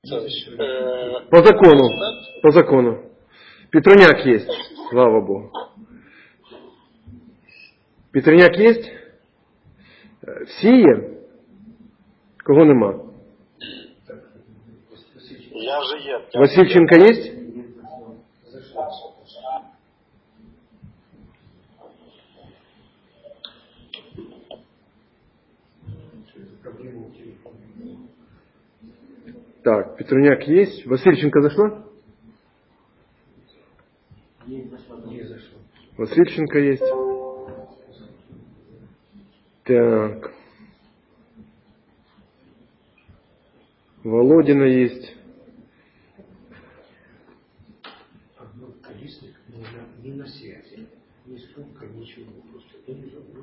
По закону. По закону. Петруняк есть, слава Богу. Петруняк есть? Всі є? Кого нема? Я вже є. Васильченко є? Так, Петруняк есть. Васильченко зашла? Не зашла. Васильченко есть. Так. Володина есть. Колесник не на связи. Ни сколько, ничего. Просто ты не забыл.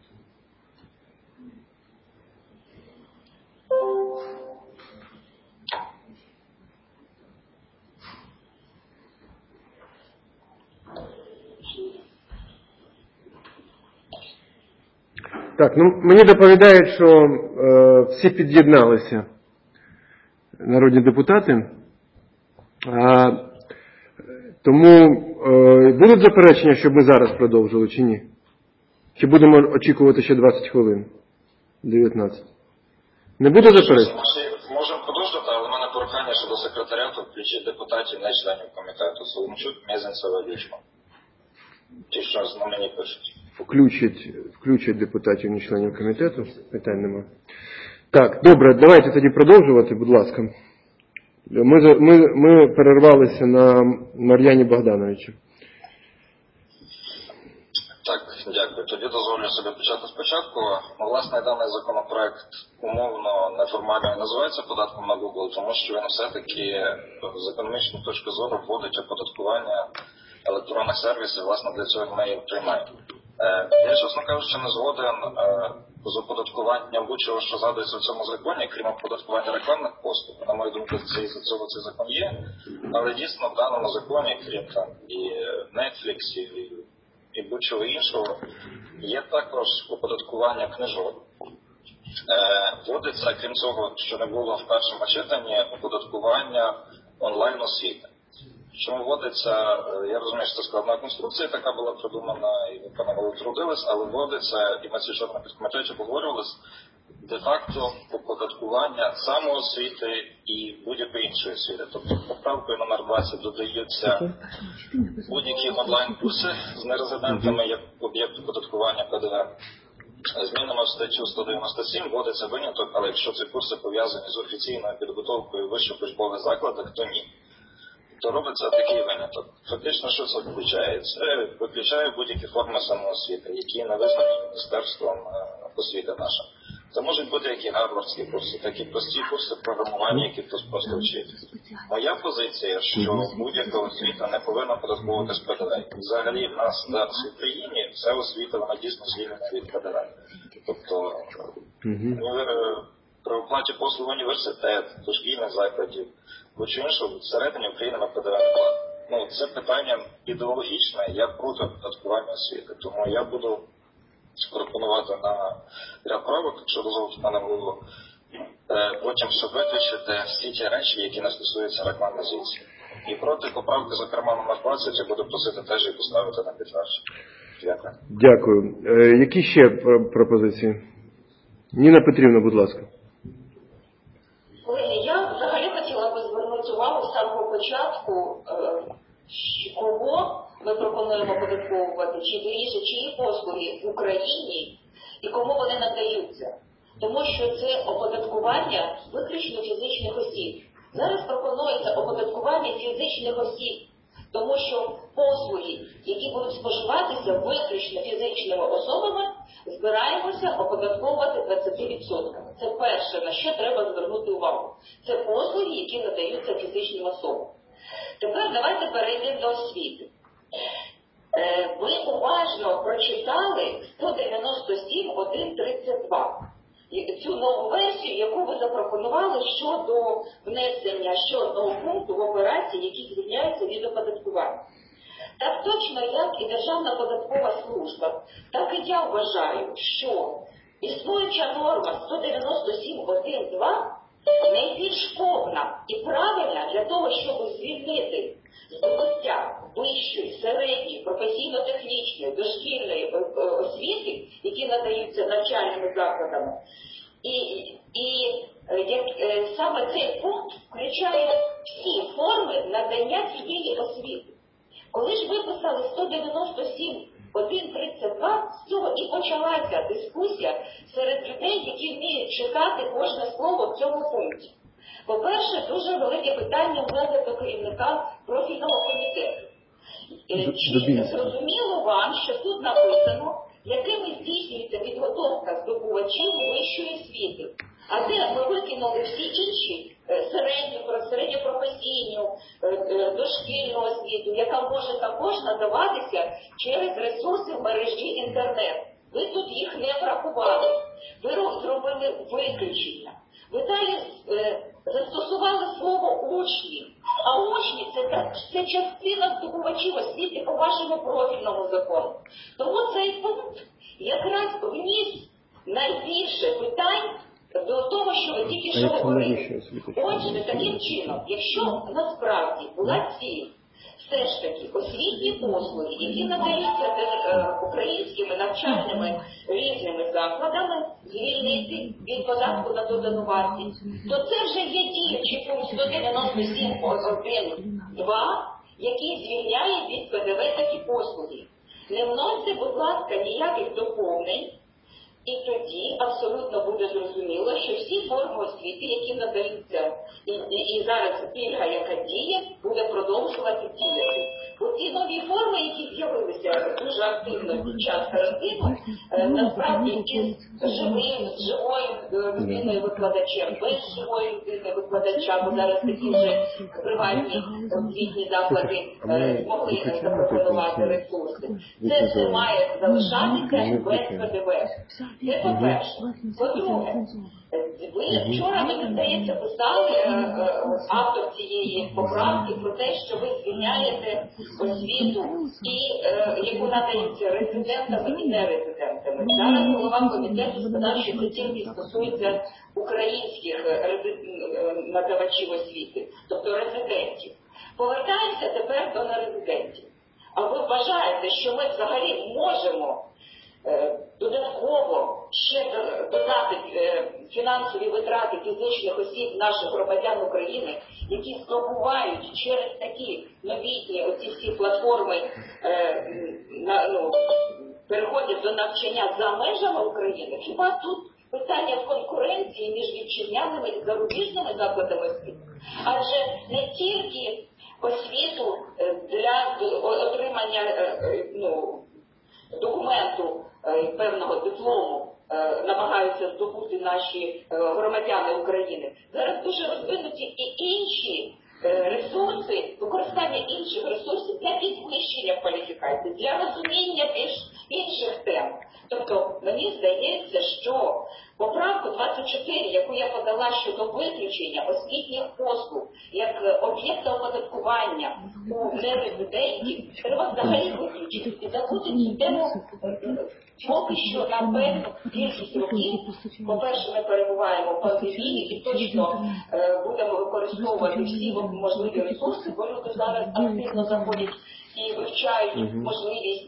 Так, ну мені доповідають, що всі під'єдналися народні депутати. Тому будуть заперечення, щоб ми зараз продовжили, чи ні? Чи будемо очікувати ще 20 хвилин? 19. Не буде заперечень? Можемо продовжити, але в мене прохання щодо секретаріату включити депутатів, не членів комітету. Соломчук, Мезенцева, Вічма. Ті, що на мені пишуть. Включать депутатів, не членів комітету. Питань нема. Так, добре, давайте тоді продовжувати, будь ласка. Ми перервалися на Мар'яні Богдановичі. Так, дякую. Тоді дозволю собі почати спочатку. Власне, даний законопроект умовно неформально називається податком на Google, тому що він все-таки з економічної точки зору вводить оподаткування електронних сервісів, власне, для цього ми їх приймаємо. Я, чесно кажучи, не згоден з оподаткуванням будь-чого, що згадується в цьому законі, крім оподаткування рекламних послуг. На мою думку, цей закон є, але дійсно в даному законі, крім там і Netflix, і будь-чого іншого, є також оподаткування книжок. Вводиться, крім цього, що не було в першому читанні, оподаткування онлайн-освіти. Чому вводиться, я розумію, що це складна конструкція, така була придумана, і ви, пане Володь, трудились, але вводиться, і ми це вчора на підкомітеті обговорювалися, де-факто оподаткування самоосвіти і будь-якої іншої освіти. Тобто поправкою номер 20 додаються будь-які онлайн-курси з нерезидентами як об'єкт оподаткування ПДВ. Змінами в статтю 197 вводиться виняток, але якщо ці курси пов'язані з офіційною підготовкою в вищих учбових закладах, то ні. То робиться такий виняток. Фактично, що це включає? Це виключає будь-які форми самоосвіти, які не визнані Міністерством освіти нашим. Це можуть бути як і гарвардські курси, так і прості курси програмування, які хтось просто вчить. Моя позиція, що будь-яка освіта не повинна податковуватись ПДВ. Взагалі в нас зараз в Україні вся освіта, вона дійсно звільнена від ПДВ. Тобто при оплаті послуг університет, дошкільних закладів, будь-що іншого, всередині України на ПДВ не платить. Це питання ідеологічне, я проти оподаткування освіти. Тому я буду пропонувати на ряд правок, якщо дозволить пане голову, потім, щоб виключити всі ті речі, які не стосуються реклами звідси. І проти поправки, зокрема, номер 20, я буду просити теж її поставити на підтвердження. Дякую. Дякую. Які ще пропозиції? Ніна Петрівна, будь ласка. Я взагалі хотіла би звернути увагу з самого початку, кого ми пропонуємо податковувати, чиї послуги в Україні і кому вони надаються. Тому що це оподаткування виключно фізичних осіб. Зараз пропонується оподаткування фізичних осіб, тому що послуги, які будуть споживатися виключно фізичними особами, збираємося оподатковувати 20%. Це перше, на що треба звернути увагу. Це послуги, які надаються фізичним особам. Тепер давайте перейдемо до освіти. Ви уважно прочитали 197.1.32. Цю нову версію, яку ви запропонували щодо внесення ще одного пункту в операції, які звільняються від оподаткування. Так точно, як і Державна податкова служба, так і я вважаю, що існуюча норма 197.1.2 найбільш повна і правильна для того, щоб звільнити здобуття вищої, середньої, професійно-технічної, дошкільної освіти, які надаються навчальними закладами. Саме цей пункт включає всі форми надання цієї освіти. Коли ж виписали 197.1.32, з цього і почалася дискусія серед людей, які вміють читати кожне слово в цьому пункті. По-перше, дуже велике питання в мене до керівника профільного комітету. Чи зрозуміло вам, що тут написано, якими здійснюється підготовка здобувачів вищої освіти? А де ми викинули всі інші середньопрофесійну, дошкільну освіту, яка може також надаватися через ресурси в мережі інтернет. Ви тут їх не врахували. Ви зробили виключення. Ви далі застосували слово «учні». А учні – це частина здобувачів освіти по вашому профільному закону. Тому цей пункт якраз вніс найбільше питань до того, що ви тільки що говорили. Отже, таким чином, якщо насправді була ціль все ж таки освітні послуги, які надаються українськими навчальними різними закладами, звільнити від податку на додану вартість, то це вже є діючий пункт 197.1.2, який звільняє від ПДВ такі послуги. Не вносьте, будь ласка, ніяких доповнень, і тоді абсолютно буде зрозуміло, що всі форми освіти, які надаються, і зараз пільга, яка діє, буде продовжувати діяти. Бо ці нові форми, які з'явилися дуже активно під час карантину, насправді із живою людиною викладачем, без живої людини викладача, бо зараз такі вже приватні освітні заклади змогли запропонувати ресурси. Це все має залишатися без ПДВ. Це по-перше. По-друге, ви вчора, мені здається, писали автор цієї поправки про те, що ви звільняєте освіту, яку надається резидентами і нерезидентами. Зараз голова комітету сказав, що це тільки стосується українських надавачів освіти, тобто резидентів. Повертаємося тепер до нерезидентів. А ви вважаєте, що ми взагалі можемо додатково ще додати фінансові витрати фізичних осіб наших громадян України, які здобувають через такі новітні оці всі платформи, переходять до навчання за межами України? Хіба тут питання в конкуренції між вітчизняними і зарубіжними закладами освіти? Адже не тільки освіту для отримання документу певного диплому намагаються здобути наші громадяни України. Зараз дуже розвинуті і інші ресурси, використання інших ресурсів для підвищення кваліфікації, для розуміння інших тем. Тобто, мені здається, що поправку 24, яку я подала щодо виключення освітніх послуг як об'єкта оподаткування у нерезидентів, треба взагалі виключити і забути цю тему поки що на певну кількість років. По-перше, ми перебуваємо в пандемії і точно будемо використовувати всі можливі ресурси, бо люди зараз активно заходять і вивчають можливість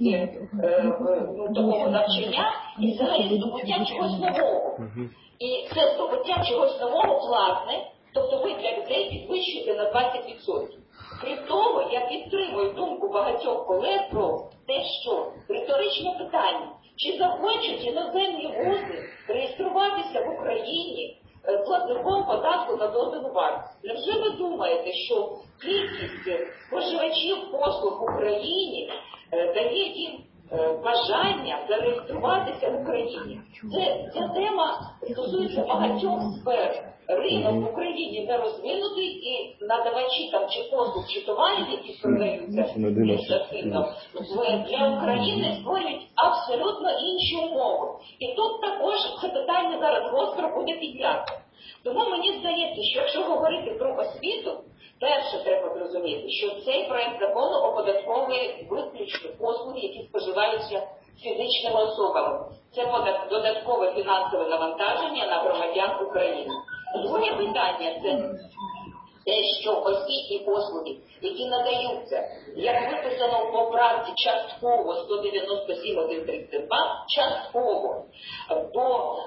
такого навчання і взагалі здобуття чогось нового. І це здобуття чогось нового платне, тобто ви для людей підвищуєте на 20%. Крім того, я підтримую думку багатьох колег про те, що риторичне питання, чи захочуть іноземні вузи реєструватися в Україні платником податку на додану вартість. Невже ви думаєте, що кількість споживачів послуг в Україні дає їм бажання зареєструватися в Україні? Ця тема стосується багатьох сфер. Ринок в Україні не розвинутий, і надавачі там чи послуг, чи товарів, які продаються більш активно, для України створюють абсолютно інші умови. І тут також це питання зараз гостро буде підняти. Тому мені здається, що якщо говорити про освіту, перше треба зрозуміти, що цей проект закону оподатковує виключно послуги, які споживаються фізичними особами. Це додаткове фінансове навантаження на громадян України. Друге питання – це те, що освітні послуги, які надаються, як виписано в поправці частково 197.1.32, частково, бо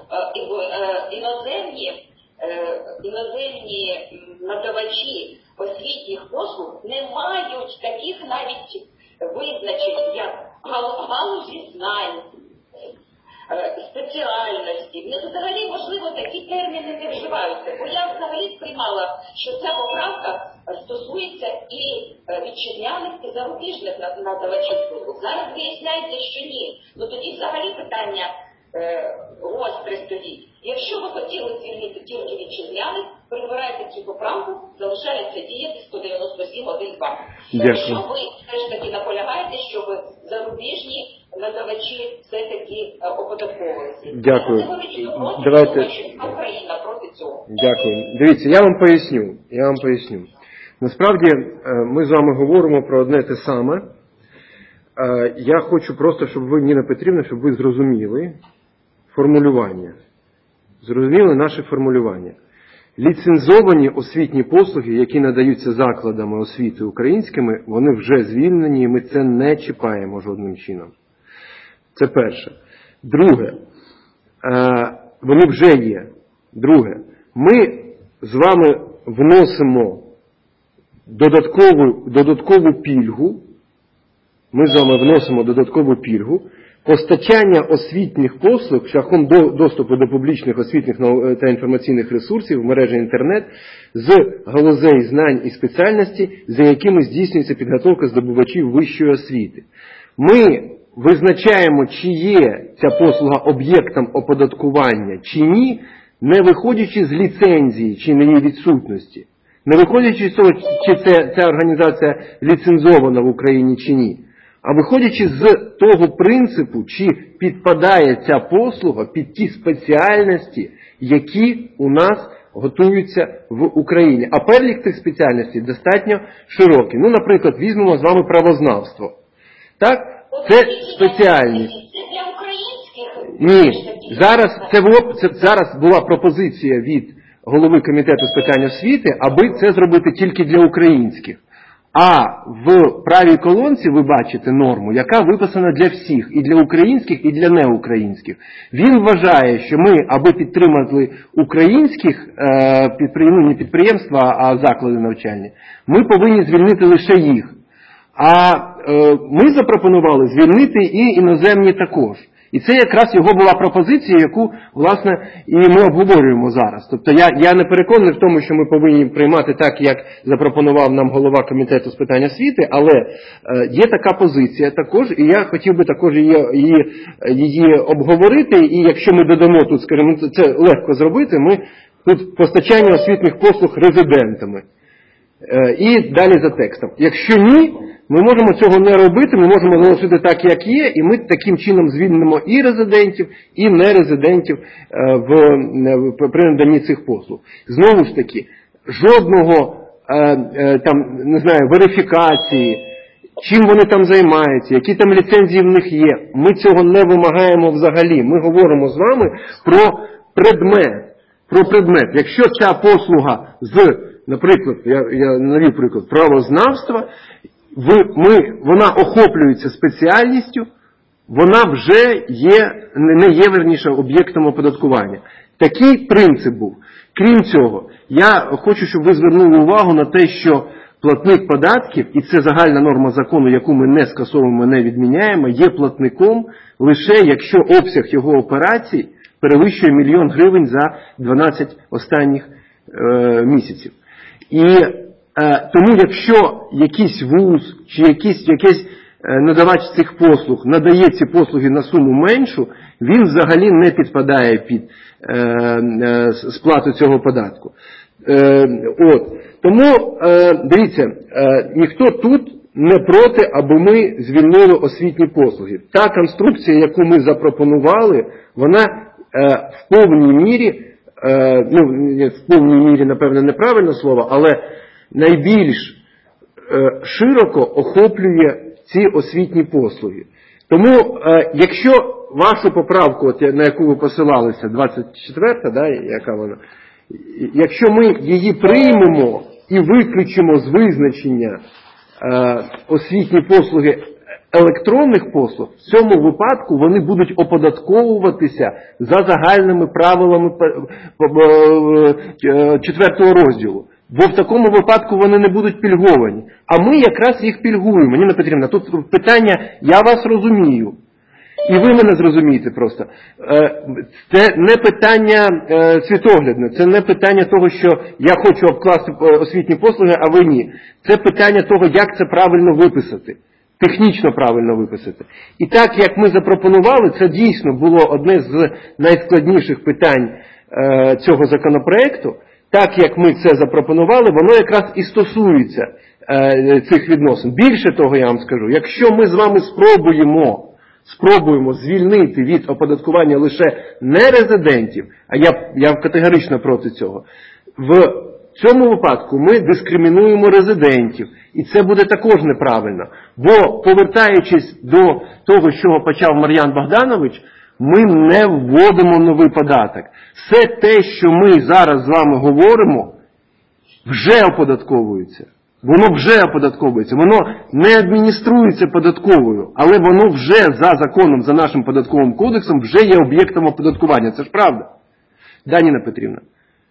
іноземні надавачі освітніх послуг не мають таких навіть визначень, як галузі знань, спеціальності. В них взагалі, можливо, такі терміни не вживаються. Бо я взагалі сприймала, що ця поправка стосується і вітчизняних, і зарубіжних надавачів послуг. Зараз виясняється, що ні. Ну тоді взагалі питання гостре стоїть. Якщо ви хотіли звільнити тільки вітчизняних, прибирайте цю поправку, залишається діяти 197.1.2. Якщо ви все ж таки наполягаєте, щоб зарубіжні надавачі все-таки оподатковувалися. Дякую. Давайте. Україна проти цього. Дякую. Дивіться, я вам поясню. Насправді, ми з вами говоримо про одне те саме. Я хочу просто, щоб ви, Ніна Петрівна, щоб ви зрозуміли формулювання. Зрозуміли наше формулювання. Ліцензовані освітні послуги, які надаються закладами освіти українськими, вони вже звільнені, і ми це не чіпаємо жодним чином. Це перше. Друге, вони вже є. Друге, ми з вами вносимо додаткову пільгу, постачання освітніх послуг шляхом доступу до публічних освітніх та інформаційних ресурсів в мережі інтернет з галузей знань і спеціальності, за якими здійснюється підготовка здобувачів вищої освіти. Ми визначаємо, чи є ця послуга об'єктом оподаткування, чи ні, не виходячи з ліцензії, чи не її відсутності. Не виходячи з того, чи ця організація ліцензована в Україні, чи ні. А виходячи з того принципу, чи підпадає ця послуга під ті спеціальності, які у нас готуються в Україні. А перелік цих спеціальностей достатньо широкий. Ну, наприклад, візьмемо з вами правознавство. Так? Це спеціальність. Це для українських? Ні. Зараз була пропозиція від голови комітету з питань освіти, аби це зробити тільки для українських. А в правій колонці ви бачите норму, яка виписана для всіх, і для українських, і для неукраїнських. Він вважає, що ми, аби підтримати українських не підприємства, а заклади навчання, ми повинні звільнити лише їх. А ми запропонували звільнити і іноземні також. І це якраз його була пропозиція, яку, власне, і ми обговорюємо зараз. Тобто я не переконаний в тому, що ми повинні приймати так, як запропонував нам голова комітету з питань освіти, але є така позиція також, і я хотів би також її обговорити, і якщо ми додамо тут, скажімо, це легко зробити, ми тут постачання освітніх послуг резидентами. І далі за текстом. Якщо ні, ми можемо цього не робити, ми можемо залишити так, як є, і ми таким чином звільнимо і резидентів, і нерезидентів при наданні цих послуг. Знову ж таки, жодного верифікації, чим вони там займаються, які там ліцензії в них є, ми цього не вимагаємо взагалі. Ми говоримо з вами про предмет. Якщо ця послуга наприклад, я навів приклад, правознавства, вона охоплюється спеціальністю, вона вже не є об'єктом оподаткування. Такий принцип був. Крім цього, я хочу, щоб ви звернули увагу на те, що платник податків, і це загальна норма закону, яку ми не скасовуємо, не відміняємо, є платником лише якщо обсяг його операцій перевищує 1 000 000 гривень за 12 останніх місяців. І тому якщо якийсь вуз чи якийсь надавач цих послуг надає ці послуги на суму меншу, він взагалі не підпадає під сплату цього податку. Тому, дивіться, ніхто тут не проти, аби ми звільнили освітні послуги. Та конструкція, яку ми запропонували, вона в повній мірі, в повній мірі, напевно, неправильне слово, але найбільш широко охоплює ці освітні послуги. Тому, якщо вашу поправку, на яку ви посилалися, 24-та, яка вона, якщо ми її приймемо і виключимо з визначення освітні послуги електронних послуг, в цьому випадку вони будуть оподатковуватися за загальними правилами 4 розділу. Бо в такому випадку вони не будуть пільговані. А ми якраз їх пільгуємо. Ніна Петрівна, тут питання, я вас розумію. І ви мене зрозумієте просто. Це не питання світоглядне, це не питання того, що я хочу обкласти освітні послуги, а ви ні. Це питання того, як це правильно виписати. Технічно правильно виписати. І так, як ми запропонували, це дійсно було одне з найскладніших питань цього законопроекту. Так, як ми це запропонували, воно якраз і стосується цих відносин. Більше того, я вам скажу, якщо ми з вами спробуємо звільнити від оподаткування лише нерезидентів, а я категорично проти цього, в цьому випадку ми дискримінуємо резидентів. І це буде також неправильно. Бо, повертаючись до того, з чого почав Мар'ян Богданович, ми не вводимо новий податок. Все те, що ми зараз з вами говоримо, вже оподатковується. Воно вже оподатковується. Воно не адмініструється податковою, але воно вже за законом, за нашим податковим кодексом, вже є об'єктом оподаткування. Це ж правда. Да, Ніна Петрівна?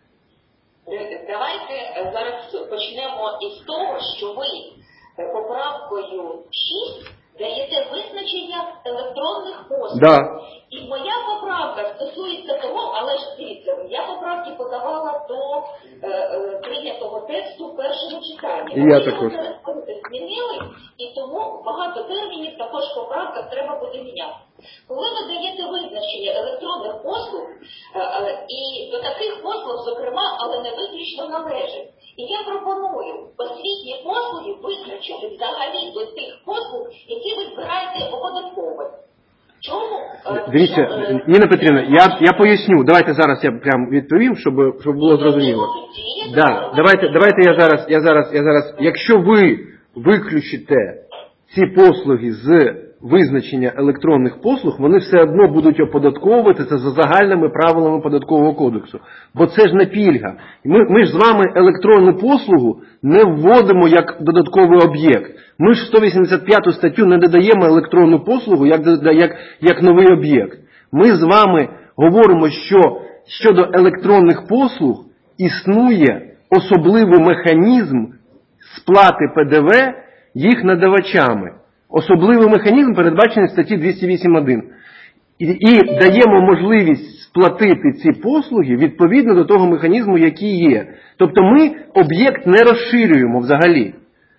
Давайте зараз почнемо із того, що ви поправкою 6 даєте визначення електронних послуг. Да. І моя поправка стосується того, але ж дивіться, я поправки подавала до прийнятого тексту в першому читанні. І я також. Змінили, і тому багато термінів також в поправках треба буде міняти. Коли ви даєте визначення електронних послуг, і до таких послуг, зокрема, але не виключно належить. І я пропоную освітні послуги визначити взагалі до тих послуг, які ви збираєте оподатковувати. Чому? Дивіться, Ніна Петрівна, я поясню. Давайте зараз я прям відповім, щоб було зрозуміло. Да, давайте я зараз, якщо ви виключите ці послуги з визначення електронних послуг, вони все одно будуть оподатковуватися за загальними правилами податкового кодексу. Бо це ж не пільга. Ми ж з вами електронну послугу не вводимо як додатковий об'єкт. Ми ж 185 статтю не додаємо електронну послугу як новий об'єкт. Ми з вами говоримо, що щодо електронних послуг існує особливий механізм сплати ПДВ їх надавачами. Особливий механізм передбачений в статті 208.1. І даємо можливість сплатити ці послуги відповідно до того механізму, який є. Тобто ми об'єкт не розширюємо взагалі.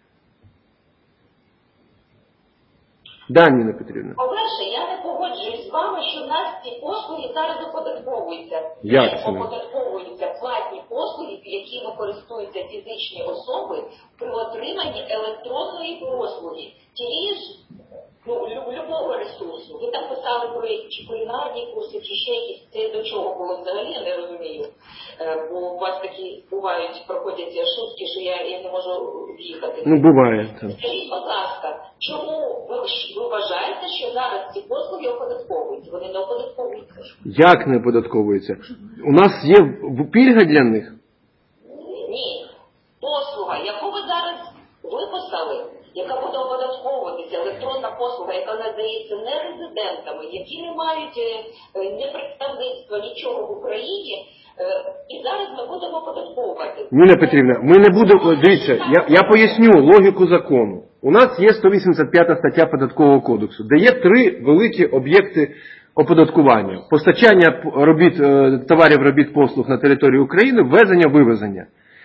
Да, Ніна Петрівна. По-перше, я не погоджуюсь з вами, що в нас ці послуги зараз оподатковуються. Як це? Оподатковуються платні послуги, якими користуються фізичні особи при отриманні електронної послуги. Тієї ж, любого ресурсу. Ви там писали про чи кулінарні курси, чи ще якісь. Це до чого було взагалі, я не розумію. Бо у вас такі бувають, проходять шутки, що я не можу в'їхати. Ну, буває. Скажіть, будь ласка, чому ви вважаєте, що зараз ці послуги оподатковуються? Вони не оподатковуються. Як не оподатковуються? У нас є пільга для них? Ні. Послуга, яку ви зараз виписали, яка буде оподатковуватися, електронна послуга, яка надається нерезидентами, які не мають ні представництва, нічого в Україні, і зараз ми будемо оподатковувати. Ніна Петрівна, ми не будемо, дивіться, я поясню логіку закону. У нас є 185 стаття Податкового кодексу, де є 3 великі об'єкти оподаткування. Постачання товарів, робіт, послуг на території України, ввезення, вивезення.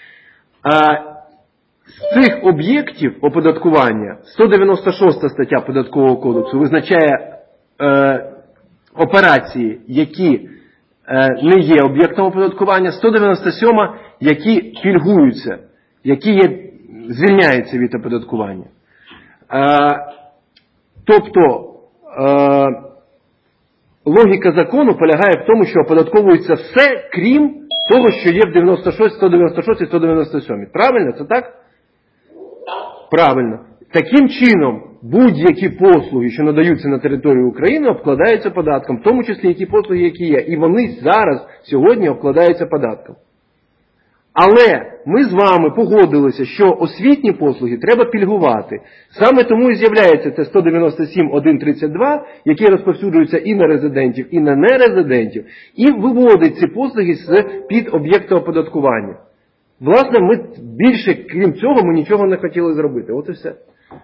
З цих об'єктів оподаткування 196 стаття Податкового кодексу визначає операції, які не є об'єктом оподаткування, 197 які пільгуються, які звільняються від оподаткування. Тобто логіка закону полягає в тому, що оподатковується все, крім того, що є в 96, 196 і 197. Правильно? Це так? Правильно. Таким чином, будь-які послуги, що надаються на території України, обкладаються податком, в тому числі ті послуги, які є. І вони зараз, сьогодні, обкладаються податком. Але ми з вами погодилися, що освітні послуги треба пільгувати. Саме тому і з'являється це 197.1.32, який розповсюджується і на резидентів, і на нерезидентів, і виводить ці послуги з-під об'єкту оподаткування. Власне, ми більше, крім цього, ми нічого не хотіли зробити. От і все.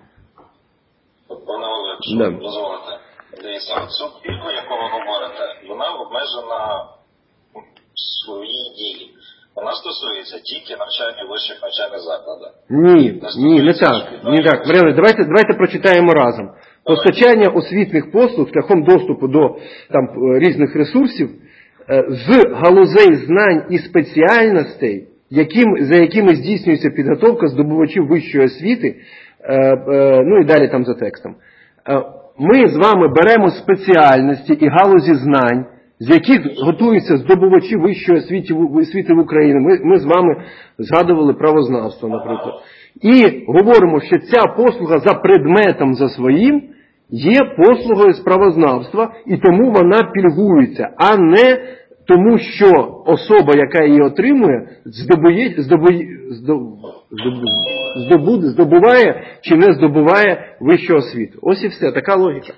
Пане Олег, що дозволите? Дивіться, цю пільгу, яку ви говорите, вона обмежена в своїй дії. Вона стосується тільки навчання в вищих навчальних закладах. Ні, не так. Мар'яна, давайте прочитаємо разом. Постачання освітніх послуг шляхом доступу до різних ресурсів з галузей знань і спеціальностей, за якими здійснюється підготовка здобувачів вищої освіти, ну і далі там за текстом. Ми з вами беремо спеціальності і галузі знань, з яких готуються здобувачі вищої освіти в Україні. Ми з вами згадували правознавство, наприклад. І говоримо, що ця послуга за предметом за своїм є послугою з правознавства, і тому вона пільгується, а не тому, що особа, яка її отримує, здобуває чи не здобуває вищу освіту. Ось і все, така логіка.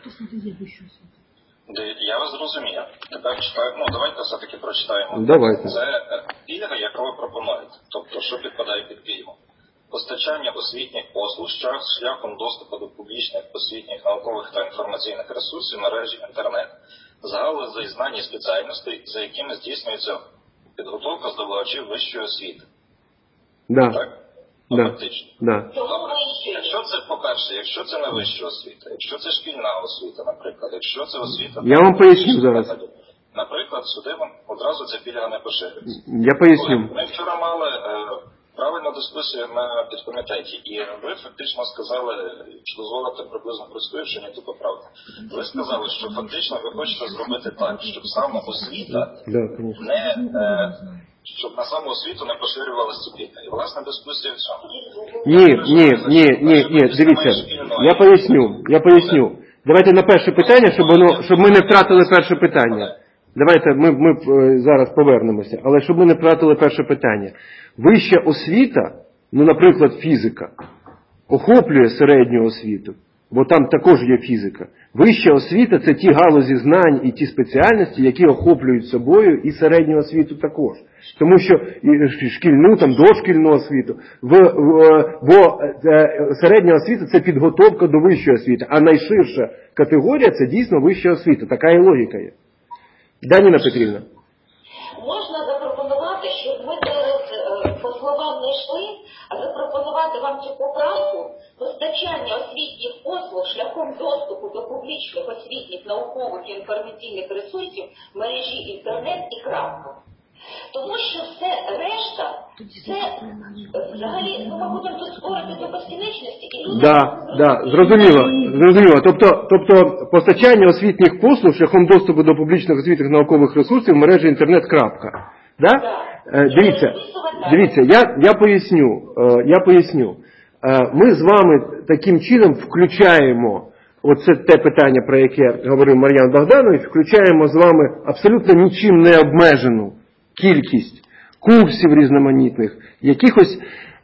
Я вас зрозумів. Тепер читаю, давайте все-таки прочитаємо. Давайте. Це пільга, яку ви пропонуєте. Тобто, що підпадає під пільгу? Постачання освітніх послуг шляхом доступу до публічних освітніх, наукових та інформаційних ресурсів мережі інтернет з галузей знань і спеціальностей, за якими здійснюється підготовка здобувачів вищої освіти. Да. Так? Фактично. Да. Якщо це, по-перше, якщо це не вища освіта, якщо це шкільна освіта, наприклад, якщо це освіта... Я вам поясню зараз. Наприклад, сюди вам одразу ця пільга не поширюється. Я поясню. Ми вчора мали правильну дискусію на підкомітеті, і ви фактично сказали, що дозволите приблизно простуючи, не ту поправку. Ви сказали, що фактично ви хочете зробити так, щоб саме освіта щоб на саму освіту не поширювалася ця пільга. І власне дискусія в цьому. Ні, дивіться, я поясню. Давайте на перше питання, щоб ми не втратили перше питання. Давайте ми зараз повернемося, але щоб ми не втратили перше питання. Вища освіта, наприклад, фізика, охоплює середню освіту, бо там також є фізика. Вища освіта – це ті галузі знань і ті спеціальності, які охоплюють собою і середню освіту також. Тому що шкільну, дошкільну освіту, бо середня освіта – це підготовка до вищої освіти, а найширша категорія – це дійсно вища освіта. Така і логіка є. Даніна Петрівна. Можна запропонувати, щоб ми зараз по словам не йшли, а запропонувати вам цю поправку постачання освітніх послуг шляхом доступу до публічних освітніх, наукових і інформаційних ресурсів в мережі інтернет і крапка. Тому що все решта, це взагалі, ми будемо тут спорити до безкінечності. Зрозуміло. Тобто постачання освітніх послуг шляхом доступу до публічних освітніх наукових ресурсів в мережі інтернет. Да? Дивіться, я поясню. Ми з вами таким чином включаємо, оце те питання, про яке говорив Мар'ян Богданович, включаємо з вами абсолютно нічим не обмежену кількість курсів різноманітних, якихось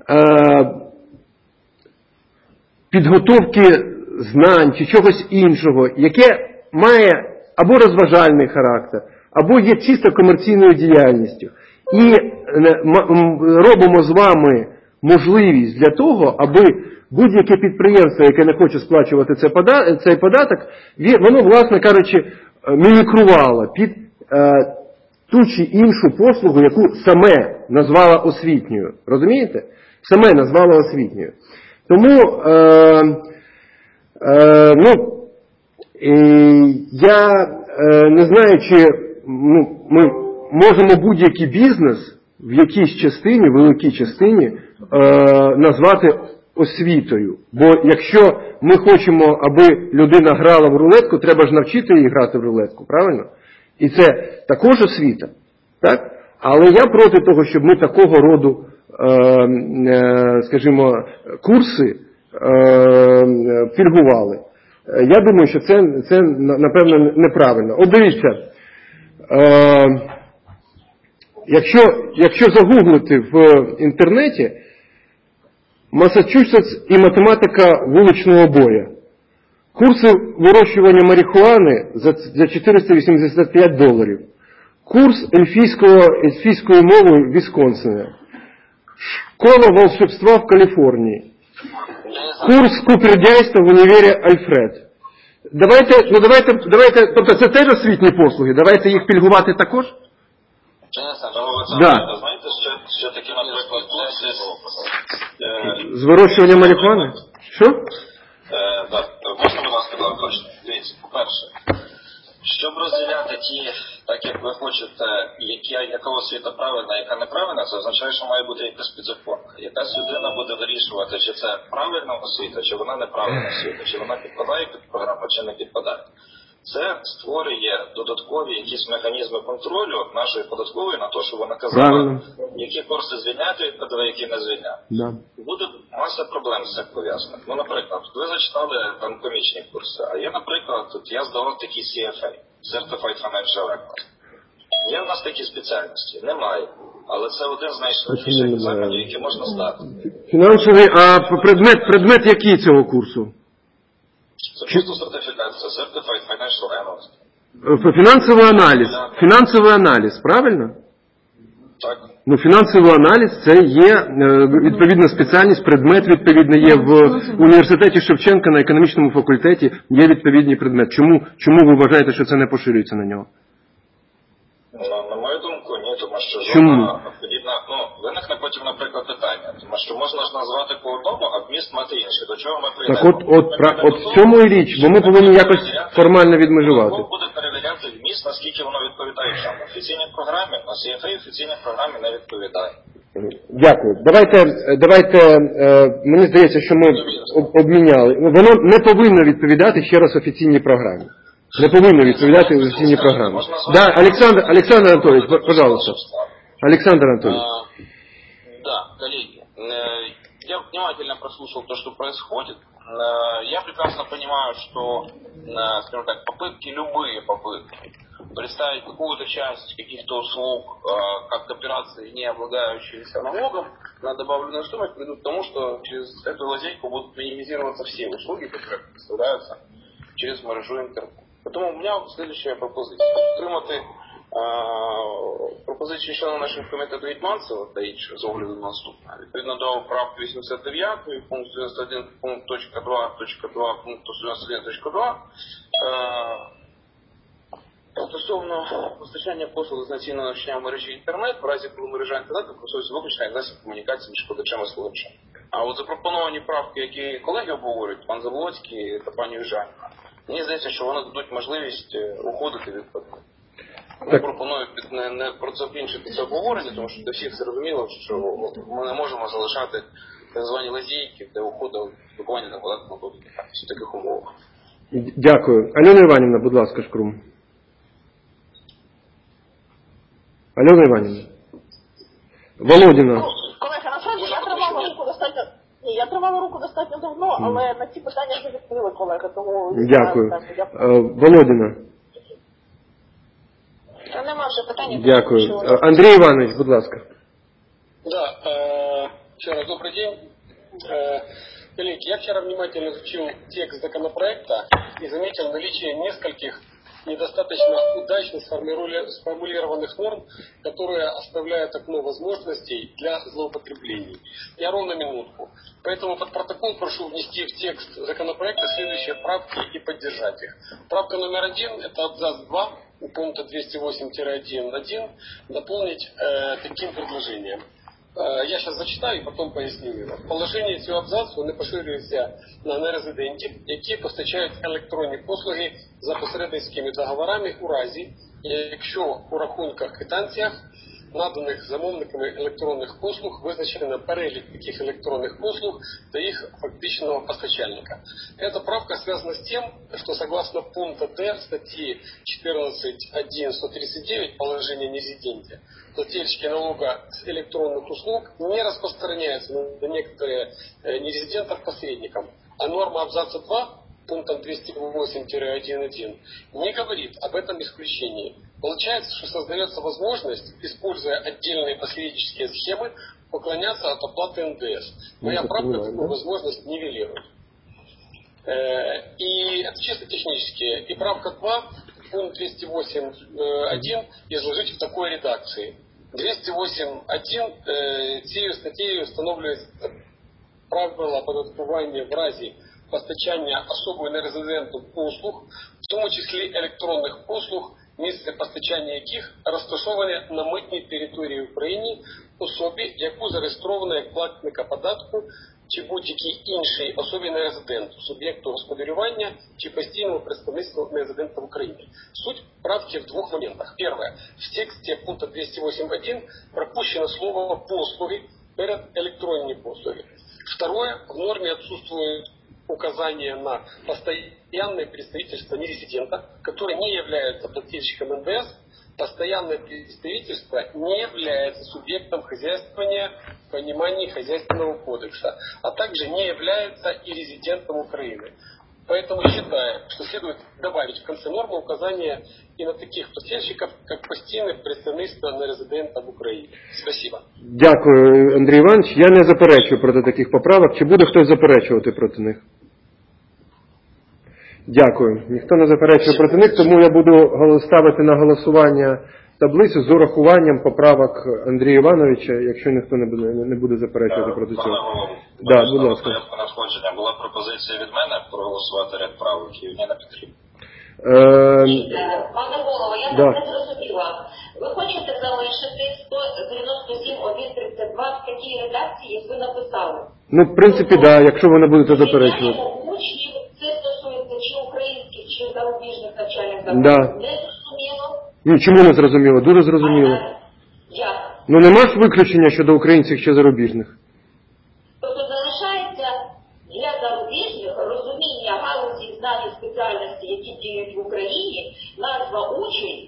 підготовки знань чи чогось іншого, яке має або розважальний характер, або є чисто комерційною діяльністю. І робимо з вами можливість для того, аби будь-яке підприємство, яке не хоче сплачувати цей податок, воно, власне кажучи, мімікрувало під ту чи іншу послугу, яку саме назвала освітньою. Розумієте? Саме назвала освітньою. Тому, я не знаю, чи ми можемо будь-який бізнес в якійсь частині, великій частині, назвати освітою. Бо якщо ми хочемо, аби людина грала в рулетку, треба ж навчити її грати в рулетку, правильно? І це також освіта. Так? Але я проти того, щоб ми такого роду, скажімо, курси пільгували. Я думаю, що це напевно, неправильно. От дивіться, Якщо загуглити в інтернеті Масачусетс і математика вуличного боя, курси вирощування марихуани за $485, курс ельфійською мовою в Вісконсині, школа волшебства в Каліфорнії, курс купердяйства в універі Альфред. Давайте, тобто це теж освітні послуги, давайте їх пільгувати також? Да. Знаєте, що таке, наприклад, курси З вирощування марихуани? Що? Так, можна, будь ласка, точно. Дивіться, по-перше, щоб розділяти ті, так як ви хочете, яка освіта правильна, яка неправильна, це означає, що має бути якась підзаконка. Якась людина буде вирішувати, чи це правильна освіта, чи вона неправильна освіта, чи вона підпадає під програму, чи не підпадає. Це створює додаткові якісь механізми контролю нашої податкової на те, що вона казала, які курси звільняти від ПДВ, які не звільняти. Да. Буде маса проблем з цим пов'язаних. Ну, наприклад, ви зачитали там комічні курси, а є, наприклад, я здавав такі CFA, Certified Financial Record. Є в нас такі спеціальності? Немає. Але це один з найшвидших екзаменів, які можна здати. Фінансовий, а предмет який цього курсу? Це просто сертифікат, це Certified Financial Analyst. Фінансовий аналіз, правильно? Так. Ну, фінансовий аналіз – це є відповідна спеціальність, предмет відповідно є в університеті Шевченка на економічному факультеті, є відповідний предмет. Чому ви вважаєте, що це не поширюється на нього? На мою думку, ні, тому що Чому? подібна, виникне потім, наприклад, питання, тому що можна ж назвати по одному, а вміст мати інший. До чого ми прийдемо? Так от в цьому і річ, бо ми повинні якось формально відмежувати. Хто буде перевіряти вміст, наскільки воно відповідає чому? Офіційній програмі, на CFA офіційній програмі не відповідає. Дякую. Давайте, мені здається, що ми обміняли. Воно не повинно відповідати ще раз офіційній програмі. Не повинно відповідати офіційній програмі. Да, Александр Анатольевич, пожалуйста. Александр Анатольевич. Да, коллеги, я внимательно прослушал то, что происходит. Я прекрасно понимаю, что, скажем так, любые попытки представить какую-то часть каких-то услуг как операции, не облагающиеся налогом на добавленную стоимость, приведут к тому, что через эту лазейку будут минимизироваться все услуги, которые представляются через мережу интернет. Тому у меня следующая пропозиція. Підтримати пропозицію члена нашого комітету Гетманцева та інших з огляду на наступне. Відповідно до правки 89, пункт 91, пункт точка 2, пункту 91.2, стосовно постачання послуг з наційного навчання в мережі інтернет, в разі коли мережа інтернету використовується виключно як засіб комунікації між подачем і слухачем. А от запропоновані правки, які колеги обговорюють, пан Заболоцький та пані Южаніна, мені здається, що вони дадуть можливість уходити від ПДВ. Я пропоную не про це інше це обговорення, тому що для всіх зрозуміло, що ми не можемо залишати так звані лазейки для уходу спілкування на податку в таких умовах. Дякую. Альона Іванівна, будь ласка, Шкрум. Альона Іванівна. Володіна. Колеги, насправді я тримала руку достатньо давно, але на ці питання вже відповіли колеги, тому... Дякую. Володіна. Та нема вже питання. Дякую. Андрій Иванович, будь ласка. Да, еще раз добрый день. Коллеги, я вчера внимательно изучил текст законопроекта и заметил наличие нескольких недостаточно удачно сформулированных норм, которые оставляют окно возможностей для злоупотреблений. Я ровно минутку. Поэтому под протокол прошу внести в текст законопроекта следующие правки и поддержать их. Правка номер 1 – это абзац 2 у пункта 208-1.1 дополнить таким предложением. Я сейчас зачитаю і потім поясню його. Положення цього абзацу вони поширюються на нерезидентів, які постачають електронні послуги за посередницькими договорами у разі, якщо у рахунках-квитанціях наданих замовниками електронних послуг визначено перелік таких электронных послуг до их фактичного постачальника. Эта правка связана с тем, что согласно пункта Д статьи 14.1.139 положения нерезиденте, плательщики налога с электронных услуг не распространяются на некоторые нерезидентов-посредникам, а норма абзаца 2 пунктом 208-1.1 не говорит об этом исключении. Получается, что создается возможность, используя отдельные посреднические схемы, уклоняться от оплаты НДС. Моя правка такую возможность нивелирует. И это чисто технически. И правка 2, пункт 208.1 изложить в такой редакции. 208.1 цією статтею встановлюється правила оподаткування в разі постачання особою нерезиденту послуг, в тому числі електронних послуг, місце постачання яких розташоване на митній території України особі, яку зареєстровано як платника податку чи будь-якій іншій особі нерезиденту, суб'єкту господарювання чи постійному представництву нерезидента в Україні. Суть правки в двух моментах. Первое. В тексте пункта 208.1 пропущено слово «послуги» перед электронными послуги. Второе. В норме отсутствует указание на постоянное представительство нерезидента, который не является плательщиком НДС. Постоянное представительство не является субъектом хозяйствования в понимании Хозяйственного кодекса, а также не является и резидентом Украины. Поэтому считаю, что следует добавить в конце нормы указание и на таких плательщиков, как постійне представництво нерезидента в Україні. Спасибо. Дякую, Андрій Іванович. Я не заперечую проти таких поправок. Чи буде хтось заперечувати проти них? Дякую. Ніхто не заперечує проти них, тому я буду ставити на голосування таблицю з урахуванням поправок Андрія Івановича, якщо ніхто не буде заперечувати проти цього. Да, будь ласка. Надходження була пропозиція від мене проголосувати ряд правок, і мені не потрібно. Пане голово, я не зрозуміла. Ви хочете залишити 197.1.32 в такій редакції, як ви написали? Ну, в принципі, так, да, якщо ви не будете заперечувати. Учнів, це стосується чи українських, чи зарубіжних навчальних закладів. Да. Не зрозуміло? Ні, чому не зрозуміло? Дуже зрозуміло. Як? Ну, нема ж виключення щодо українських чи зарубіжних? Тобто залишається для зарубіжних розуміння галузі знань і спеціальності, які діють в Україні, назва учень,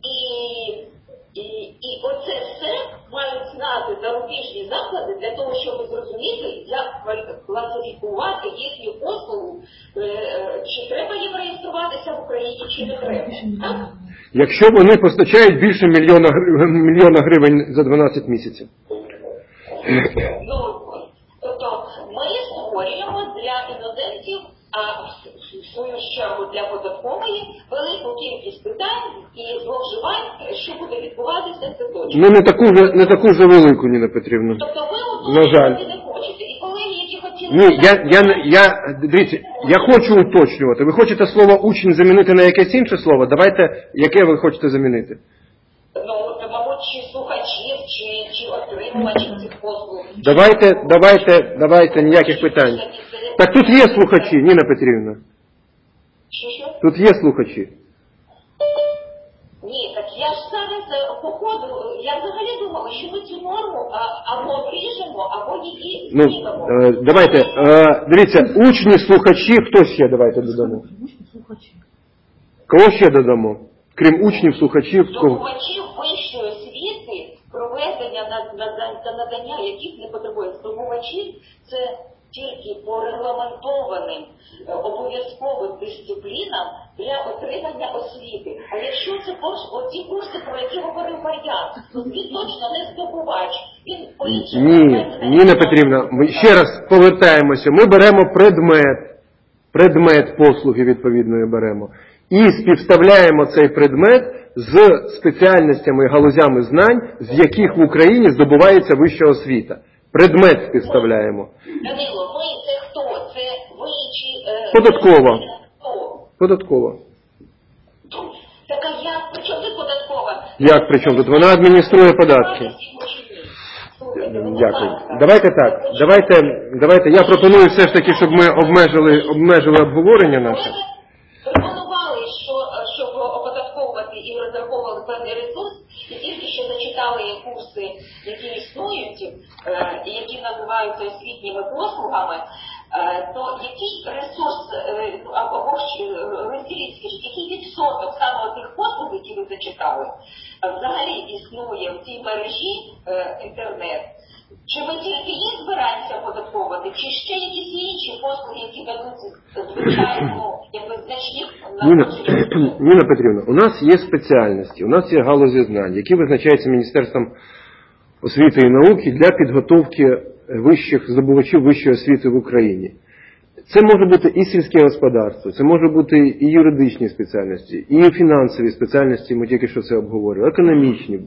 і оце все мають знати зарубіжні заклади для того, щоб зрозуміти, як класифікувати їхню послугу, чи треба їм реєструватися в Україні, чи не треба. Так? Якщо вони постачають більше мільйона гривень за 12 місяців. Ну, тобто ми створюємо для іноземців, а в свою чергу для податкової, велику кількість питань і зловживань, що буде відбуватися, це точно. Ну, не таку вже велику, Ніна Петрівна. Тобто ви на жаль. не хочете. І колеги, які хотіли... Ні, дивіться, я хочу уточнювати. Ви хочете слово «учень» замінити на якесь інше слово? Давайте, яке ви хочете замінити? Ну, мабуть, чи слухачів, чи отримувачів цих послуг. Давайте, ніяких питань. Так тут є слухачі, Ніна Петрівна. Що? Тут є слухачі. Ні, так я ж зараз по ходу, я взагалі думала, що ми цю норму або обріжемо, або її знімемо. Давайте, дивіться, учні, слухачі, хто ще, давайте додамо. Кого ще додамо? Крім учнів, слухачів, Здобувачів вищої освіти, проведення та надання яких не потребує здобувачів, це тільки по регламентованим обов'язковим дисциплінам для отримання освіти. А якщо це ті курси, про які говорив Мар'ян, то він точно не здобувач. Він по-іншому... Ні, Ніна Петрівна, ми ще раз повертаємося. Ми беремо предмет послуги відповідної беремо. І співставляємо цей предмет з спеціальностями і галузями знань, з яких в Україні здобувається вища освіта. Предмет співставляємо. Данило, ми це хто? Це ви чи... Податкова. Так а як? При чому тут податкова? Як при чому тут? Вона адмініструє податки. Дякую. Давайте так. Давайте. Я пропоную все ж таки, щоб ми обмежили обговорення наше. Пропонували, щоб оподатковувати і розраховували певний ресурс, і тільки що зачитали курси, які існують, і які називаються освітніми послугами, то який ресурс, або розділіть, скажіть, який відсоток саме тих послуг, які ви зачитали, взагалі існує в цій мережі інтернет? Чи ми тільки їх збираємося оподатковувати, чи ще якісь інші послуги, які дадуть, звичайно, якби значні Ніна Петрівна, у нас є спеціальності, у нас є галузі знань, які визначаються Міністерством освіти і науки для підготовки здобувачів вищої освіти в Україні. Це може бути і сільське господарство, це може бути і юридичні спеціальності, і фінансові спеціальності, ми тільки що це обговорили, економічні,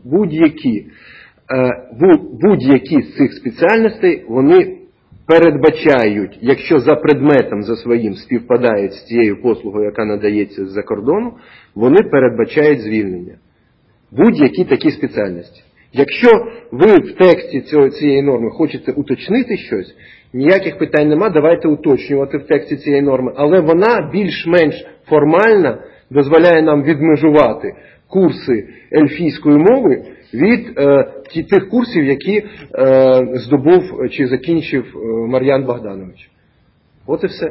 будь-які з цих спеціальностей, вони передбачають, якщо за предметом за своїм співпадають з тією послугою, яка надається з-за кордону, вони передбачають звільнення. Будь-які такі спеціальності. Якщо ви в тексті цієї норми хочете уточнити щось, ніяких питань нема, давайте уточнювати в тексті цієї норми, але вона більш-менш формальна дозволяє нам відмежувати курси ельфійської мови від тих курсів, які здобув чи закінчив Мар'ян Богданович. От і все.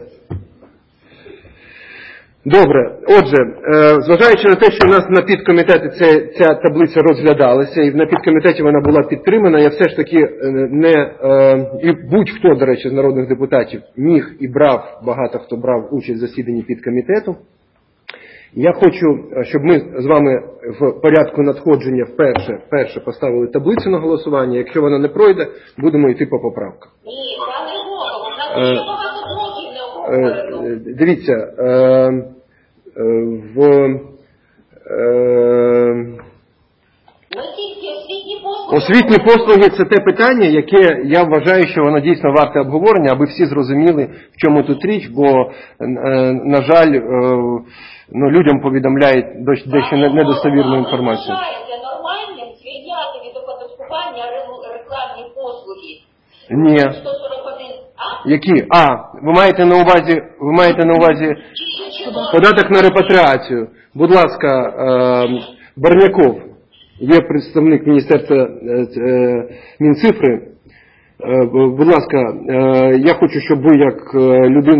Добре. Отже, зважаючи на те, що у нас на підкомітеті ця таблиця розглядалася, і на підкомітеті вона була підтримана, я все ж таки і будь-хто, до речі, з народних депутатів міг і багато хто брав участь в засіданні підкомітету. Я хочу, щоб ми з вами в порядку надходження вперше поставили таблицю на голосування. Якщо вона не пройде, будемо йти по поправках. Ні, пане Голово, у нас ще багато блоків не обговорено. Дивіться, освітні послуги – це те питання, яке я вважаю, що воно дійсно варте обговорення, аби всі зрозуміли, в чому тут річ, бо, на жаль, людям повідомляють дещо недостовірну інформацію. Вважається нормальним звільняти від оподаткування рекламні послуги? Ні. 141. Які? Ви маєте на увазі податок на репатріацію. Будь ласка, Барняков, є представник Міністерства Мінцифри. Будь ласка, я хочу, щоб ви як людина,